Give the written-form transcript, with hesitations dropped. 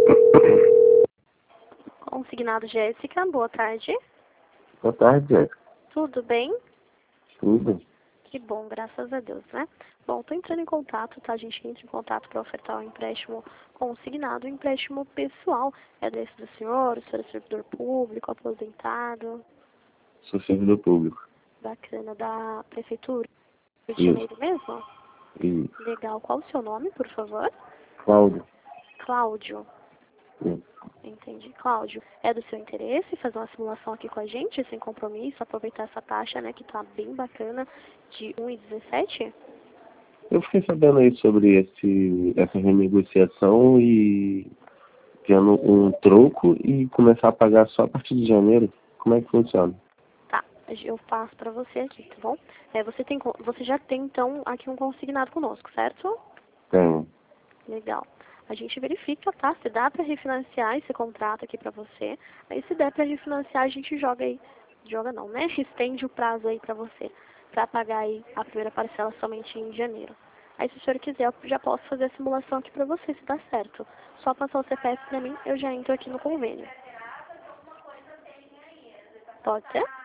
Consignado Jéssica, boa tarde. Boa tarde, Jéssica. Tudo bem? Tudo? Que bom, graças a Deus, né? Bom, tô entrando em contato, tá? A gente entra em contato para ofertar um empréstimo consignado, um empréstimo pessoal. É desse do senhor, o senhor é servidor público, aposentado? Sou servidor público. Bacana, da prefeitura de Isso. Janeiro mesmo? Isso. Legal, qual o seu nome, por favor? Cláudio. Cláudio. Isso. Entendi. Cláudio, é do seu interesse fazer uma simulação aqui com a gente, sem compromisso, aproveitar essa taxa, né, que tá bem bacana, de 1,17? Eu fiquei sabendo aí sobre essa renegociação e tendo um troco e começar a pagar só a partir de janeiro. Como é que funciona? Tá, eu passo pra você aqui, tá bom? Você já tem, então, aqui um consignado conosco, certo? Tenho. Legal. A gente verifica, tá? Se dá pra refinanciar esse contrato aqui pra você. Aí se der pra refinanciar, a gente joga aí. Joga não, né? Estende o prazo aí pra você. Pra pagar aí a primeira parcela somente em janeiro. Aí se o senhor quiser, eu já posso fazer a simulação aqui pra você, se dá certo. Só passar o CPF pra mim, eu já entro aqui no convênio. Pode ser?